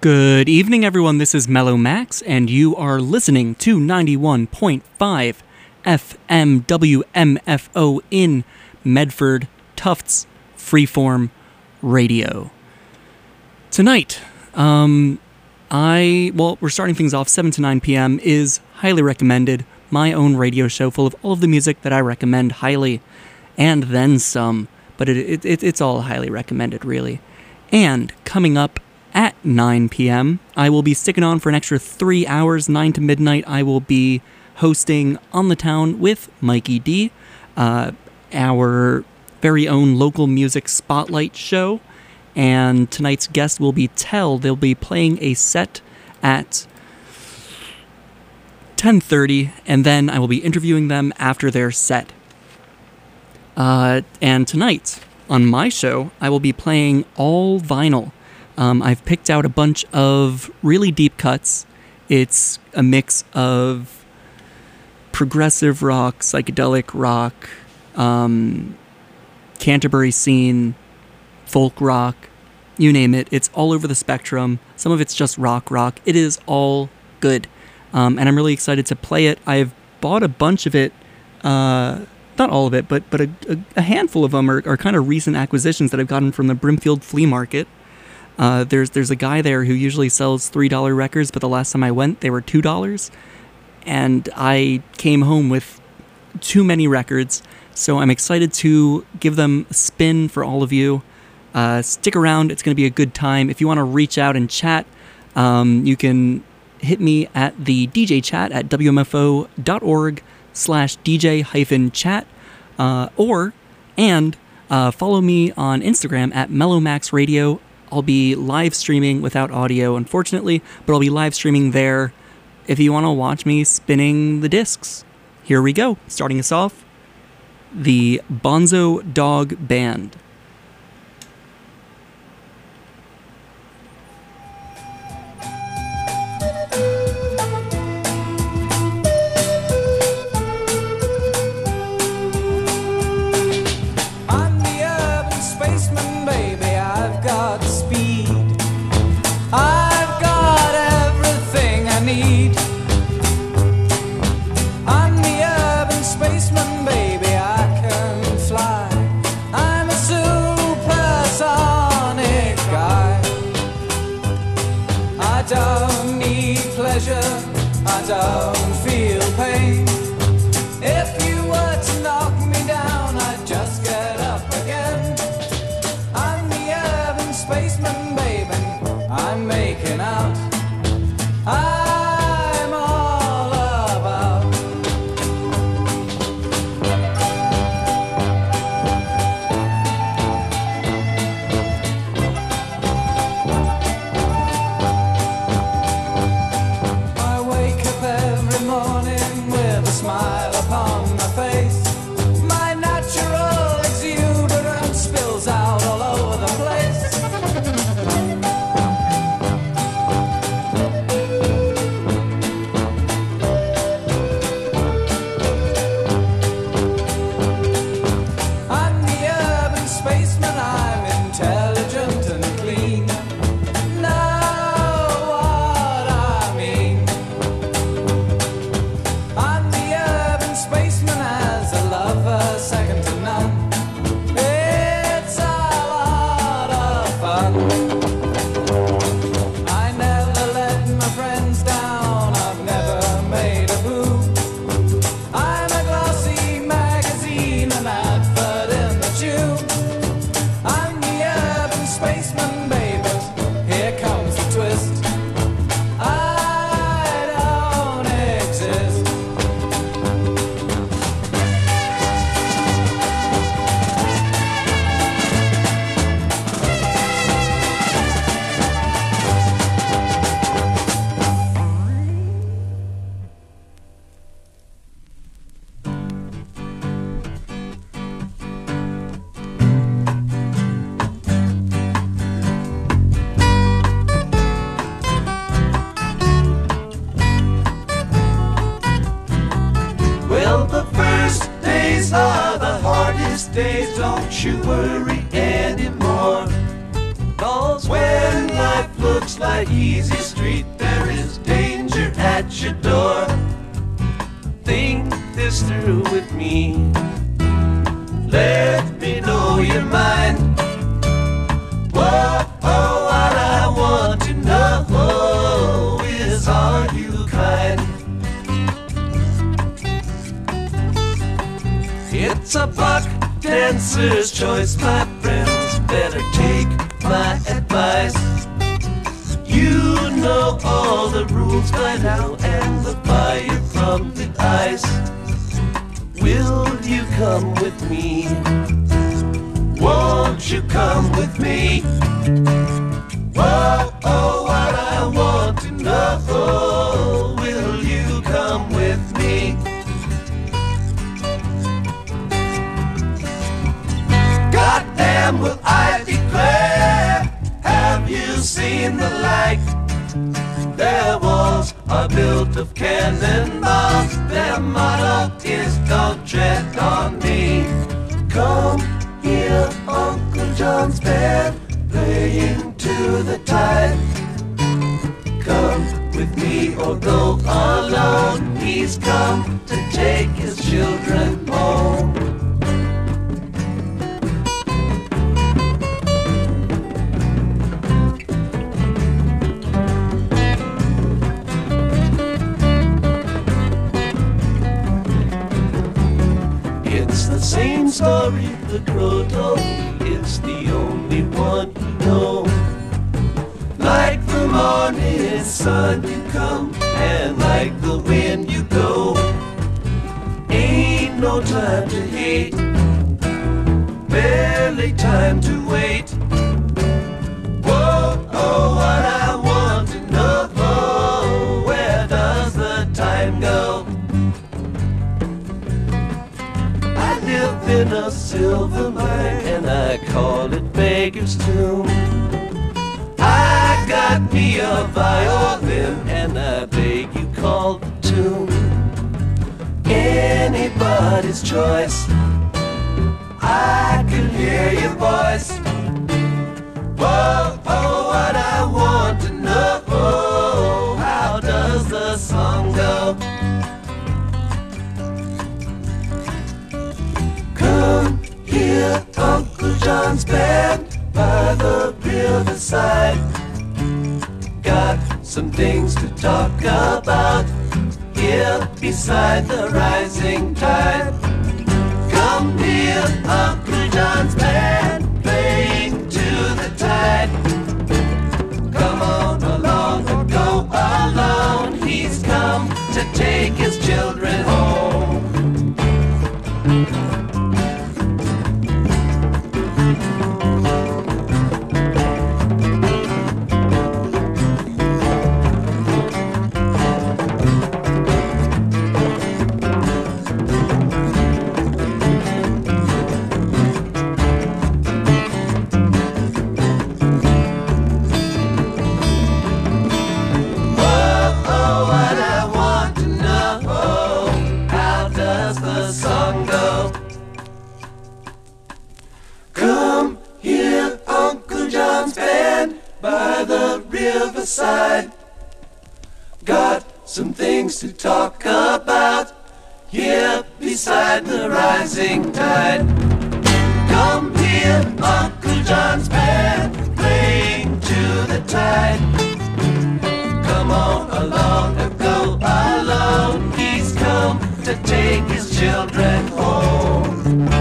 Good evening, everyone. This is Mellow Max, and you are listening to 91.5 FM WMFO in Medford, Tufts Freeform Radio. Tonight, we're starting things off 7 to 9 p.m. is highly recommended. My own radio show full of all of the music that I recommend highly, and then some. But it's all highly recommended, really. And coming up at 9 p.m., I will be sticking on for an extra 3 hours, 9 to midnight. I will be hosting On the Town with Mikey D, our very own local music spotlight show. And tonight's guest will be Tell. They'll be playing a set at 10:30, and then I will be interviewing them after their set. And tonight, on my show, I will be playing all vinyl. I've picked out a bunch of really deep cuts. It's a mix of progressive rock, psychedelic rock, Canterbury scene, folk rock, you name it. It's all over the spectrum. Some of it's just rock. It is all good. And I'm really excited to play it. I've bought a bunch of it, not all of it, but a handful of them are kind of recent acquisitions that I've gotten from the Brimfield Flea Market. There's a guy there who usually sells $3 records, but the last time I went, they were $2. And I came home with too many records, so I'm excited to give them a spin for all of you. Stick around, it's going to be a good time. If you want to reach out and chat, you can hit me at the DJ chat at wmfo.org/DJ-chat, and follow me on Instagram at MellowMaxRadio. I'll be live streaming without audio, unfortunately, but I'll be live streaming there if you want to watch me spinning the discs. Here we go. Starting us off, the Bonzo Dog Band. I don't feel pain. If you were to knock me down, I'd just get up again. I'm the urban spaceman, baby. I'm making out. I'm all about. Smile upon my face. My natural exuberance spills out all over the place. I'm the urban spaceman. I'm intelligent and clean. Know what I mean. Spaceman has a lover second to none. It's a lot of fun. I never let my friends down. I've never made a boo. I'm a glossy magazine, an advert in the tube. I'm the urban spaceman, baby. Here comes the twist. I don't exist. Days, don't you worry anymore. 'Cause when life looks looks like easy street, there is danger at your door. Think this through with me. Let me know your mind. Whoa, oh, what I want to know is, are you kind? It's a buck dancer's choice, my friends. Better take my advice. You know all the rules by now, and the fire from the ice. Will you come with me? Won't you come with me? Whoa, oh, what I want to know, will you come with me? Goddamn, will I declare, have you seen the like? Their walls are built of cannonballs, their motto is don't tread on me. Come here, Uncle John's band, playing to the tide. Come with me or go alone, he's come to take his children home. It's the same story the crow told me, it's the only one you know. Like the morning sun you come, and like the wind you go. Ain't no time to hate, barely time to wait. Whoa, oh, what I want to know, where does the time go? I live in a silver mine, and I call it Beggar's Tomb. I got me a violin, and I beg you call the tune. Anybody's choice, I can hear your voice. Whoa, oh, what I want to know, how does the song go? Come here, Uncle John's band, by the riverside. Got some things to talk about here beside the rising tide. Come here, Uncle John's band, playing to the tide. Come on along or go alone, he's come to take his children home. Riverside, got some things to talk about here beside the rising tide. Come here, Uncle John's band, playing to the tide. Come on along and go alone, he's come to take his children home.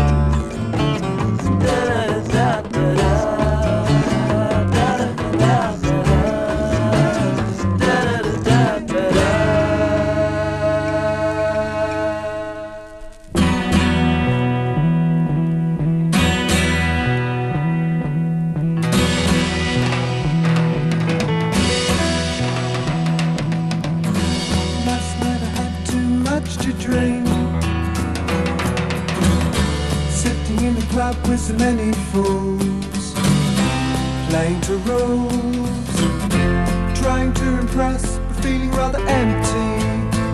With so many fools, playing to rules, trying to impress, but feeling rather empty.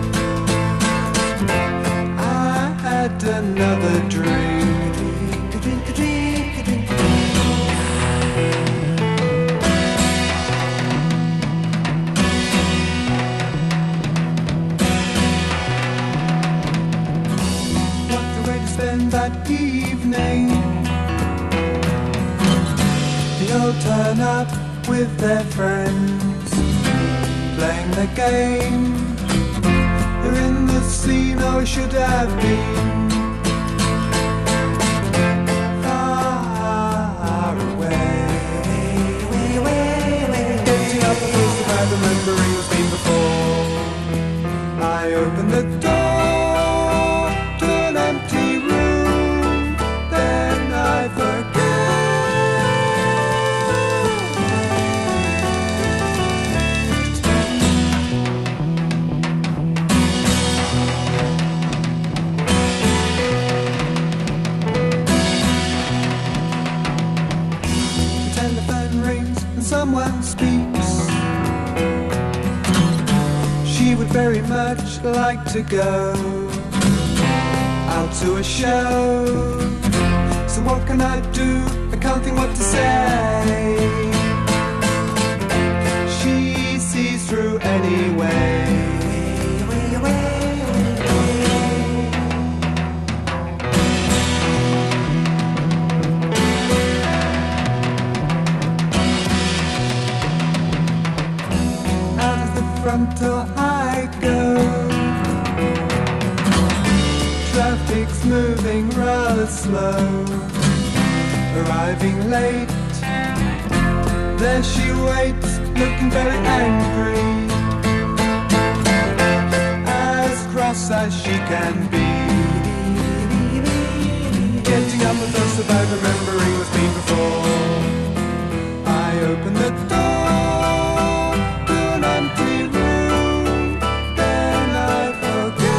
I had another drink. with their friends, playing the game. They're in the scene I should have been, far away. Getting up and feels about remembering what's been before. I open the door to an empty room, then I forget. The telephone rings and someone speaks. She would very much like to go out to a show. So what can I do? I can't think what to say. She sees through anyway. Out of the front door I go. Traffic's moving rather slow. Arriving late, there she waits, looking very angry, as cross as she can be. Getting up with us about remembering what's been before. I open the door to an empty room, then I forget.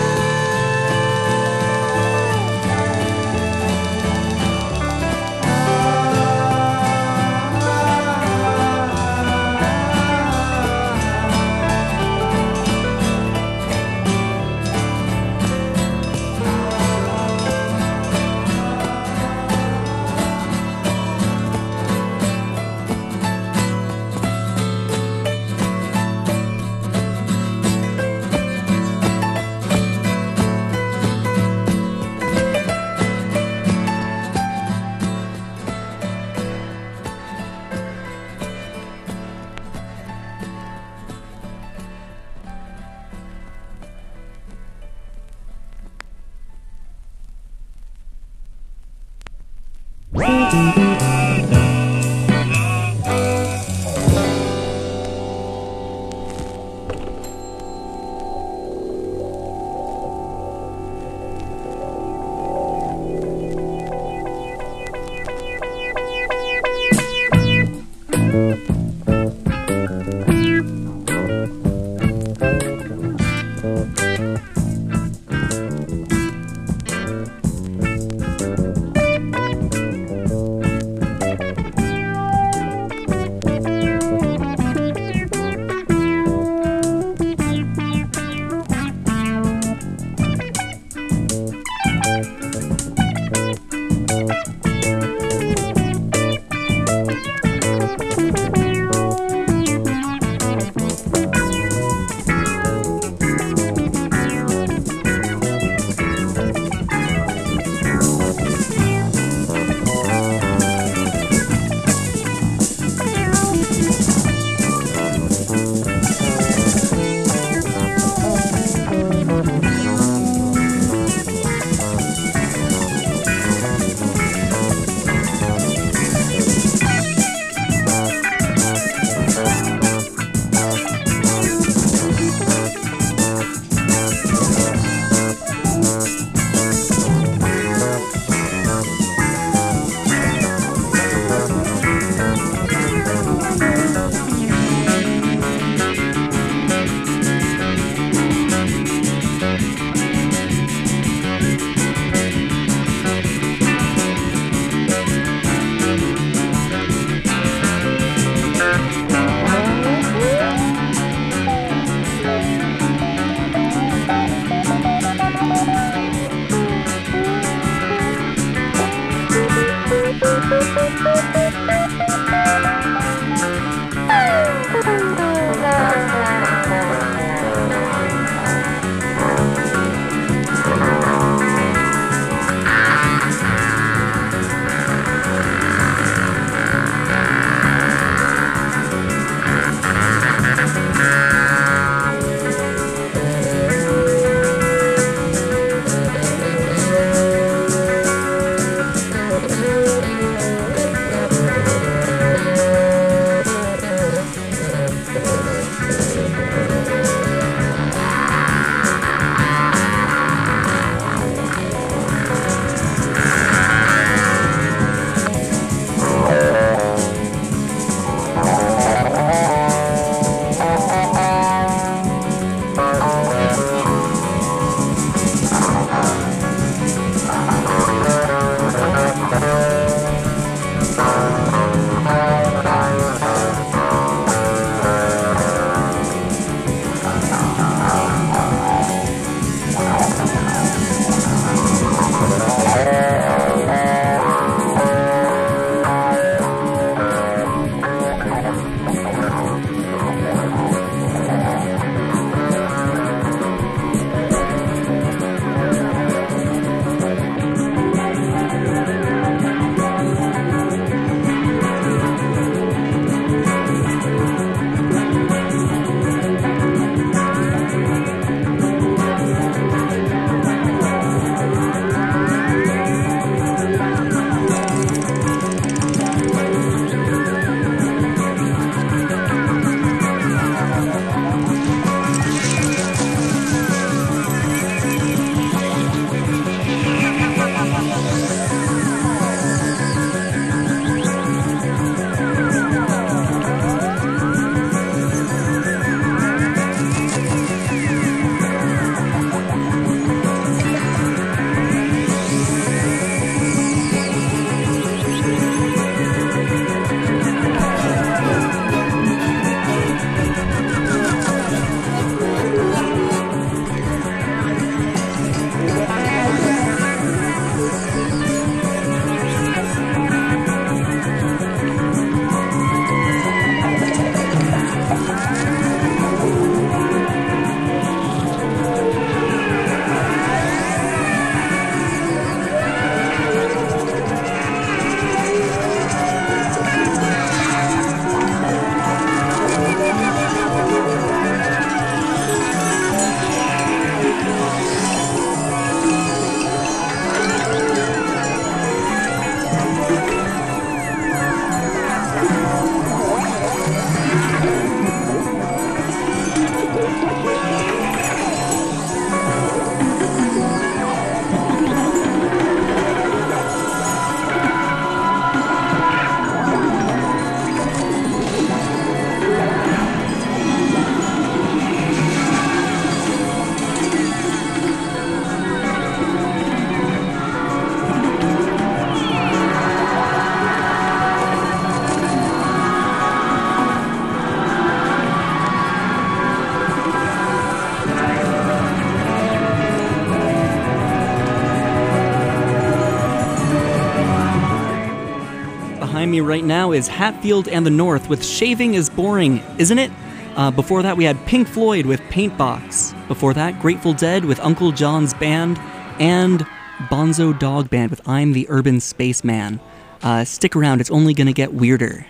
Behind me right now is Hatfield and the North with Shaving is Boring, Isn't It? Before that, we had Pink Floyd with Paintbox. Before that, Grateful Dead with Uncle John's Band. And Bonzo Dog Band with I'm the Urban Spaceman. Stick around, it's only gonna get weirder.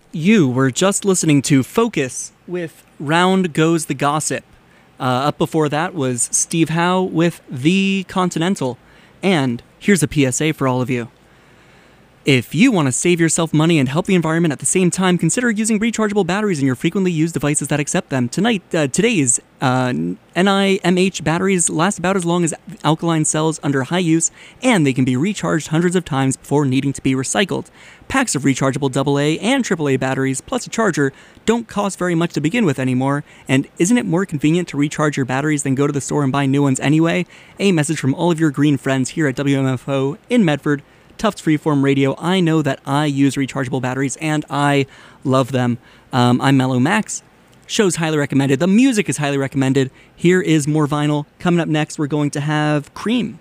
You were just listening to Focus with Round Goes the Gossip. Up before that was Steve Howe with The Continental. And here's a PSA for all of you. If you want to save yourself money and help the environment at the same time, consider using rechargeable batteries in your frequently used devices that accept them. Today's NIMH batteries last about as long as alkaline cells under high use, and they can be recharged hundreds of times before needing to be recycled. Packs of rechargeable AA and AAA batteries, plus a charger, don't cost very much to begin with anymore, and isn't it more convenient to recharge your batteries than go to the store and buy new ones anyway? A message from all of your green friends here at WMFO in Medford, Tufts Freeform Radio. I know that I use rechargeable batteries, and I love them. I'm Mellow Max. Show's highly recommended. The music is highly recommended. Here is more vinyl. Coming up next, we're going to have Cream.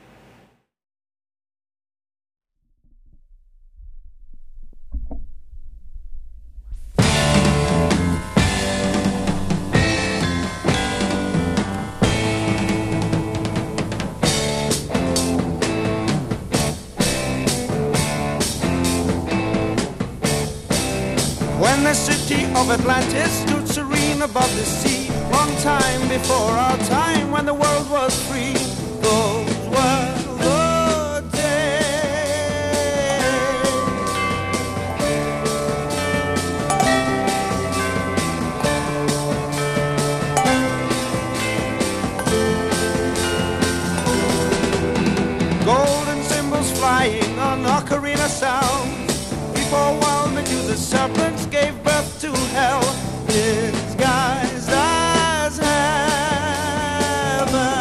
When the city of Atlantis stood serene above the sea, long time before our time, when the world was free, those were the days. Golden cymbals flying on ocarina sound, before wild Medusa serpents gave birth to hell, disguised as heaven.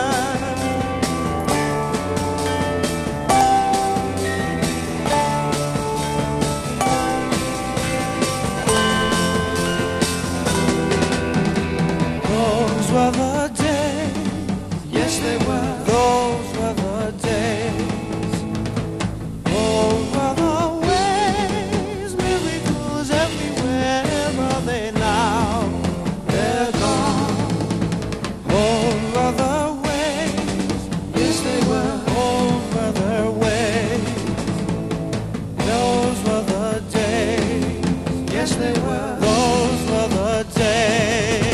Those were the days, yes they were. Those were the days. Those were the ways, miracles everywhere. Are they now? They're gone. Those were the ways, yes they were. Those were the ways. Those were the days, yes they were. Those were the days.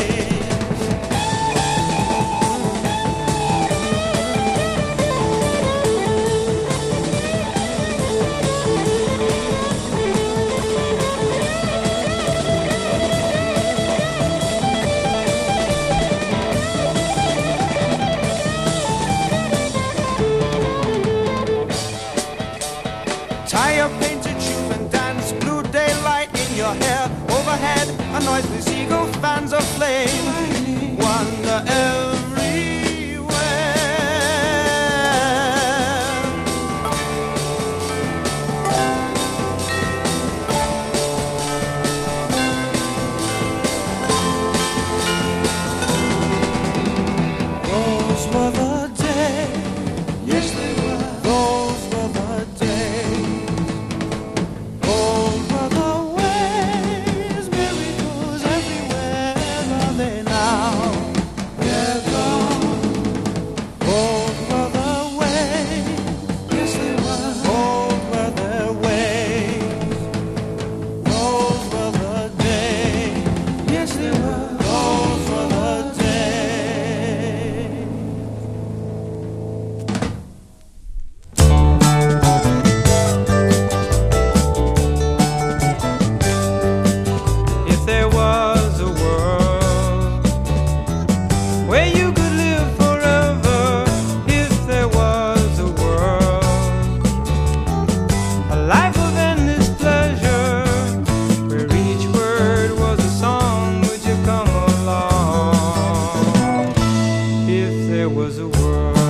Tie your painted shoes and dance, blue daylight in your hair. Overhead, a noiseless eagle fans a flame. Wonder everywhere. Those were the days, yes they were. Those were the days. Those were the ways, miracles everywhere. Are they now? They're gone. Those were the ways, yes they were. Those were the ways. Those were the days, yes they were. Those were the days. If there was a world where you could live forever, if there was a world, a life of endless pleasure, where each word was a song, would you come along? If there was a world.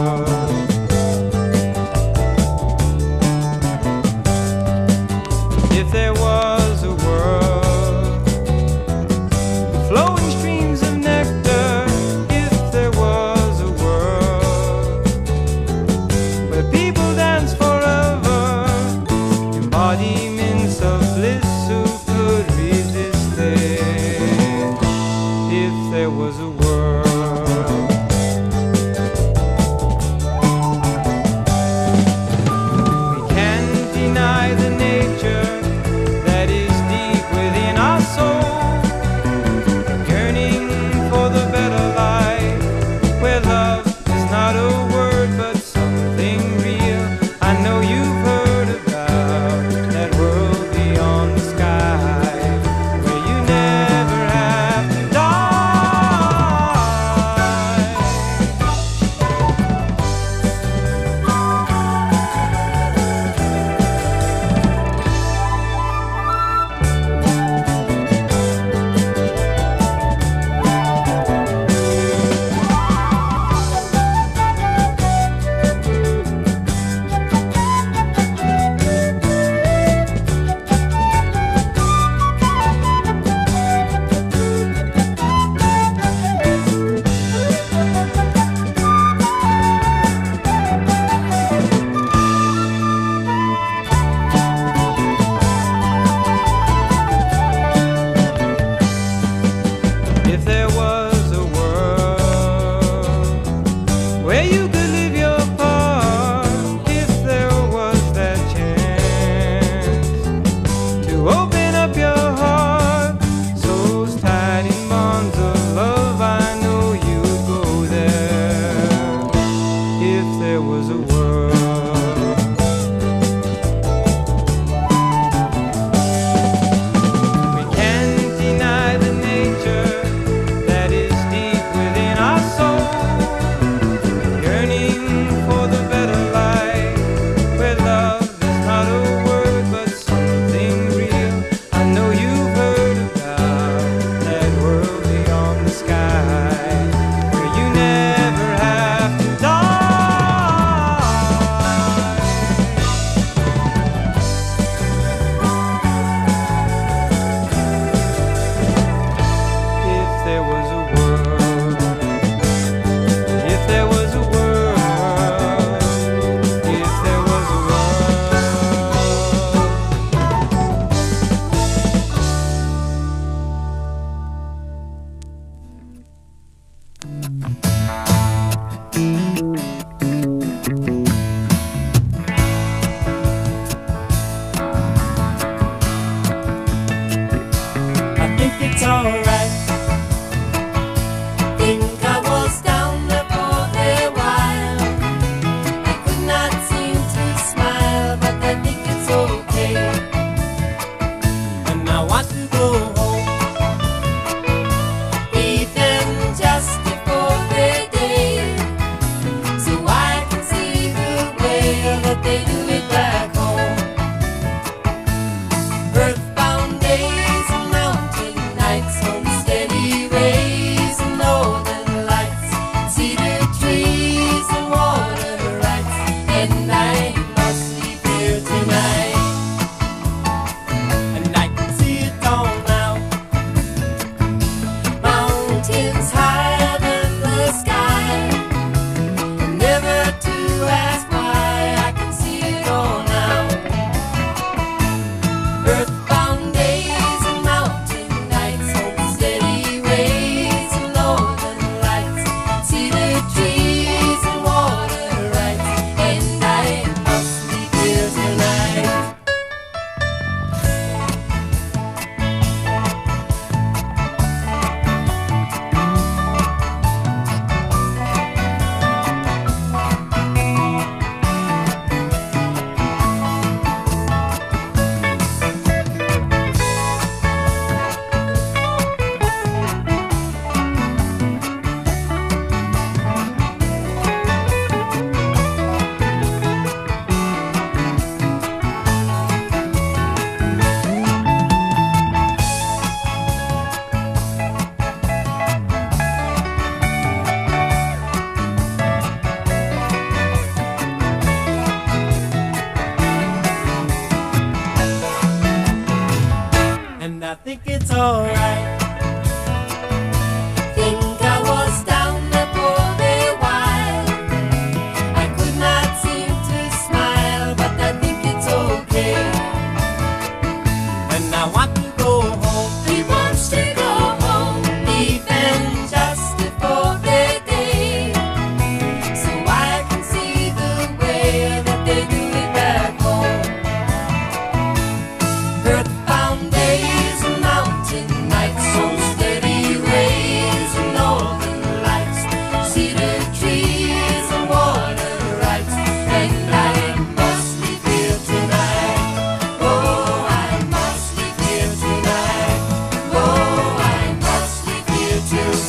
If there was a world, flowing streams of nectar. If there was a world where people dance forever, embodiments of bliss, who could resist it? If there was a world. We can't deny the nature that is deep within I think it's alright. Think I was down there for a while. I could not seem to smile, but I think it's okay. And I want to go home. He wants to go home, even just before the day, so I can see the way that they do it back home. Earthbound days and mountain nights, so steady rays and northern lights, cedar trees and water rights, and I must leave here tonight. Oh, I must leave here tonight. Oh, I must leave here too.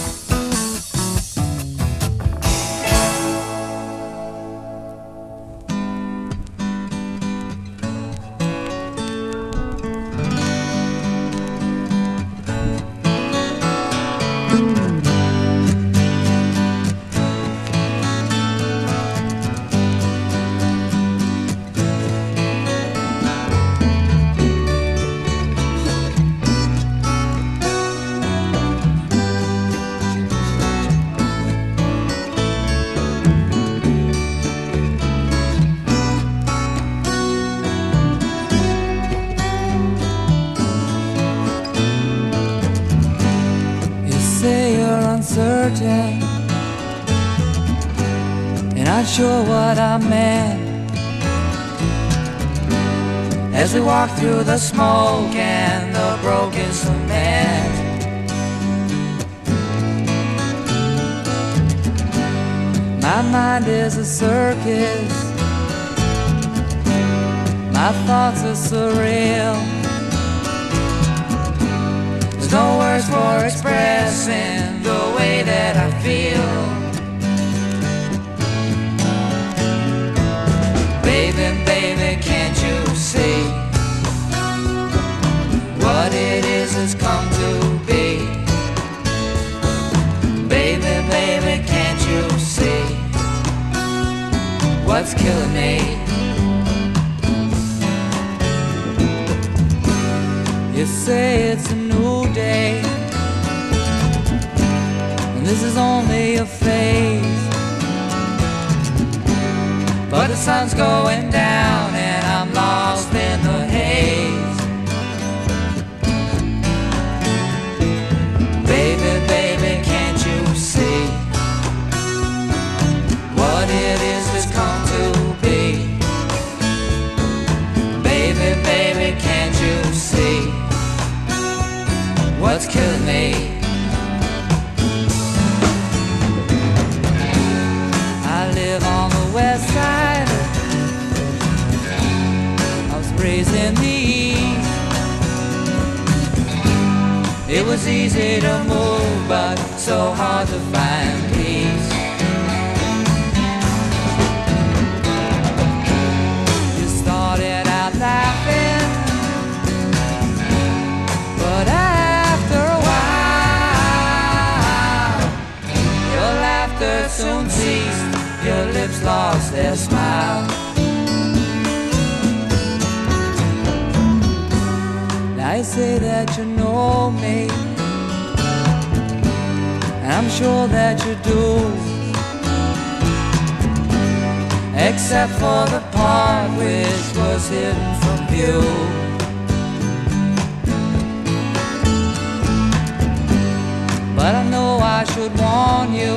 You say you're uncertain, and not sure what I meant. As we walk through the smoke and the broken cement, my mind is a circus, my thoughts are surreal. There's no words for expressing the way that I feel. Baby, baby, can't you see what it is has come to be? Baby, baby, can't you see what's killing me? You say it's a new day, and this is only a phase, but the sun's going down and I'm lost in the haze. Baby, baby, can't you see what it is has come to be? Baby, baby, can't you see what's killing me? I live on the west side, I was raised in the east. It was easy to move, but so hard to find peace. You started out laughing, but after a while, your laughter soon ceased, your lips lost their smile. I say that you know me, and I'm sure that you do, except for the part which was hidden from view. But I know I should warn you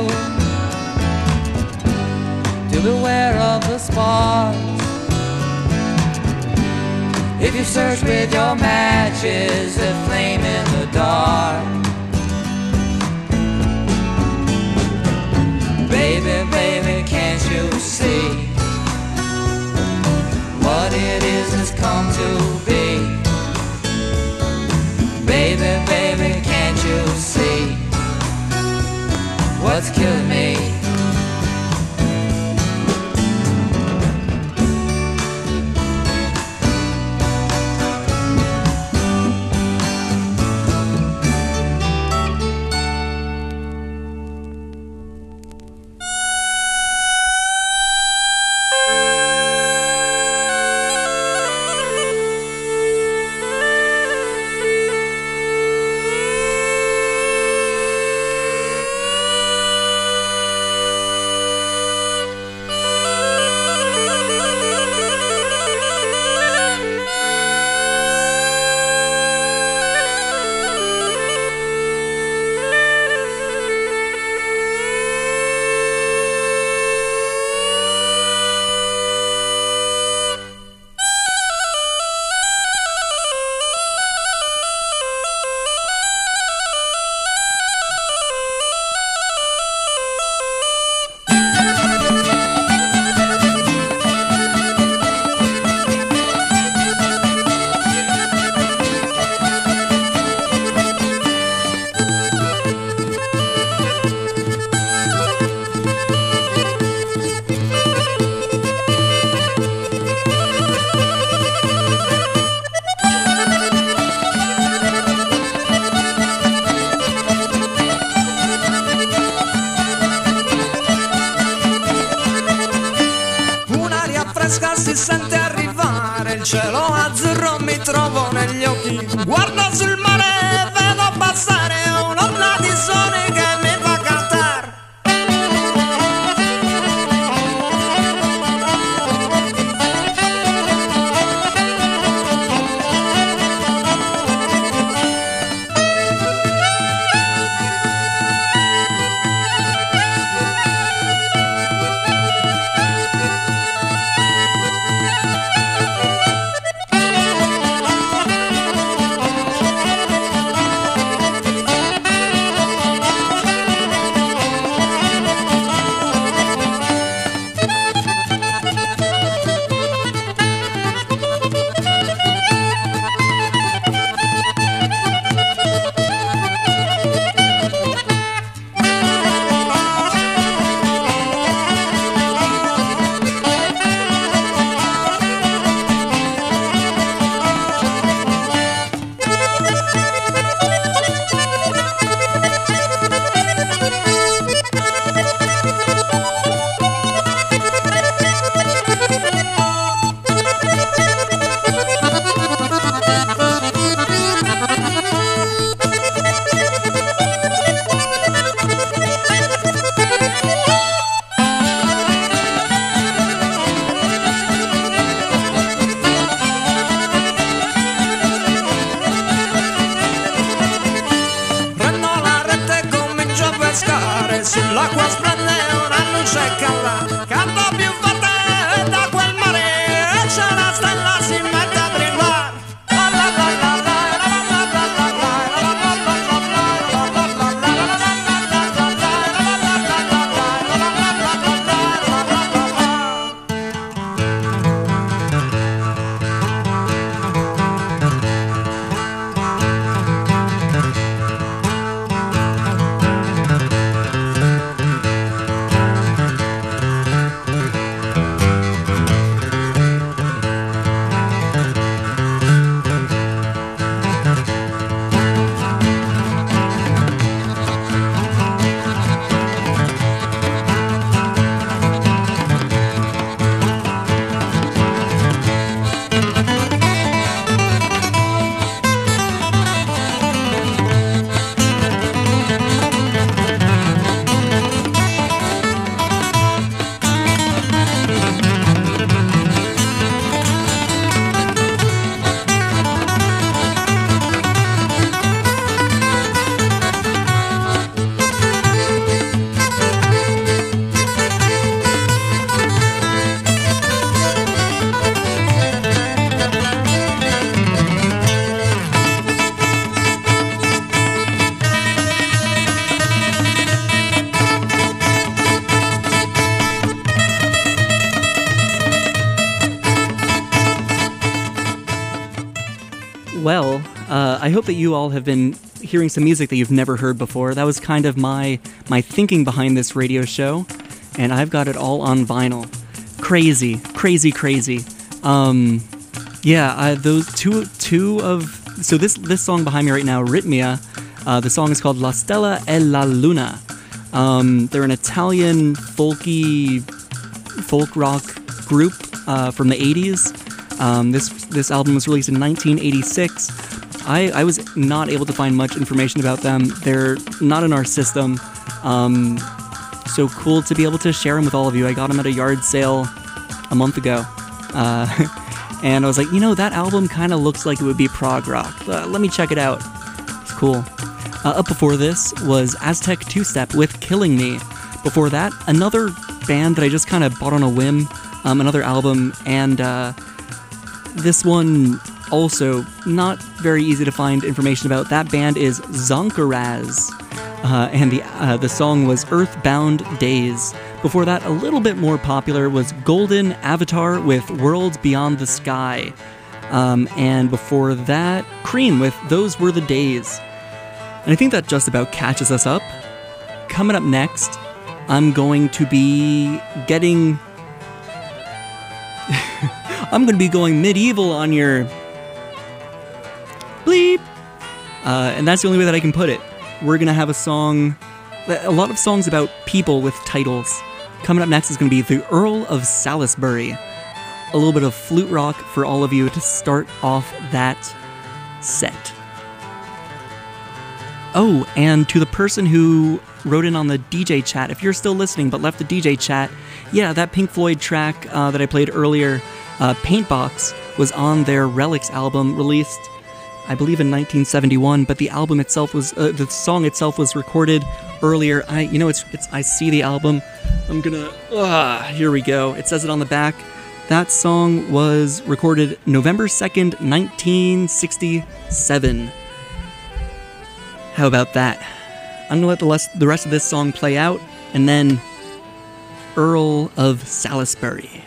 to beware of the sparks. If you search with your matches, they flame in the dark. Baby, baby, can't you see what it is has come to be? Baby, baby, can't you see what's killing me? e sull'acqua splende una luce calla, canta più forte da quel mare, e c'è una stella si mette a brillare. La la la la la la la la la Well, I hope that you all have been hearing some music that you've never heard before. That was kind of my thinking behind this radio show, and I've got it all on vinyl. Crazy, crazy, crazy. Those two of so this song behind me right now, Rhythmia. The song is called La Stella e la Luna. They're an Italian folk rock group from the 80s. This album was released in 1986. I was not able to find much information about them. They're not in our system. So cool to be able to share them with all of you. I got them at a yard sale a month ago. And I was like, that album kind of looks like it would be prog rock. Let me check it out. It's cool. Up before this was Aztec Two-Step with Killing Me. Before that, another band that I just kind of bought on a whim. Another album, and this one also not very easy to find information about. That band is Zonkaraz, and the song was Earthbound Days. Before that, a little bit more popular was Golden Avatar with Worlds Beyond the Sky. And before that, Cream with Those Were the Days. And I think that just about catches us up. Coming up next, I'm going to be getting... I'm going to be going medieval on your... bleep! And that's the only way that I can put it. We're going to have a lot of songs about people with titles. Coming up next is going to be The Earl of Salisbury. A little bit of flute rock for all of you to start off that set. Oh, and to the person who wrote in on the DJ chat, if you're still listening but left the DJ chat, yeah, that Pink Floyd track that I played earlier, Paintbox, was on their Relics album, released, I believe, in 1971, but the album itself was, the song itself was recorded earlier. I see the album. I'm gonna, here we go. It says it on the back. That song was recorded November 2nd, 1967. How about that? I'm gonna let the rest of this song play out, and then Earl of Salisbury.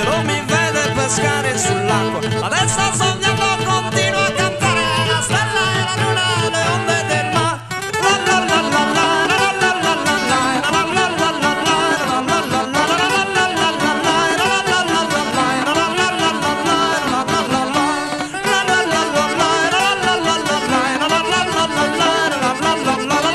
non mi vede pescare sull'acqua. Adesso sognando continua a cantare la stella e la luna, le onde del mare. La la la la la, la la la la la, la la la la la, la la la la la, la la la la la, la la la la la, la la la la la, la la la la, la la la la la, la la la la la, la la la la la, la la la la la.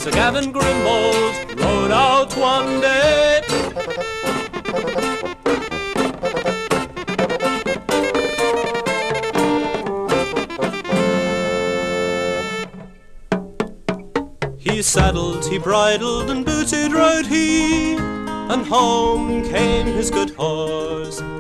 Sir Gavin Grimald rode out one day. He saddled, he bridled, and booted rode he, and home came his good horse.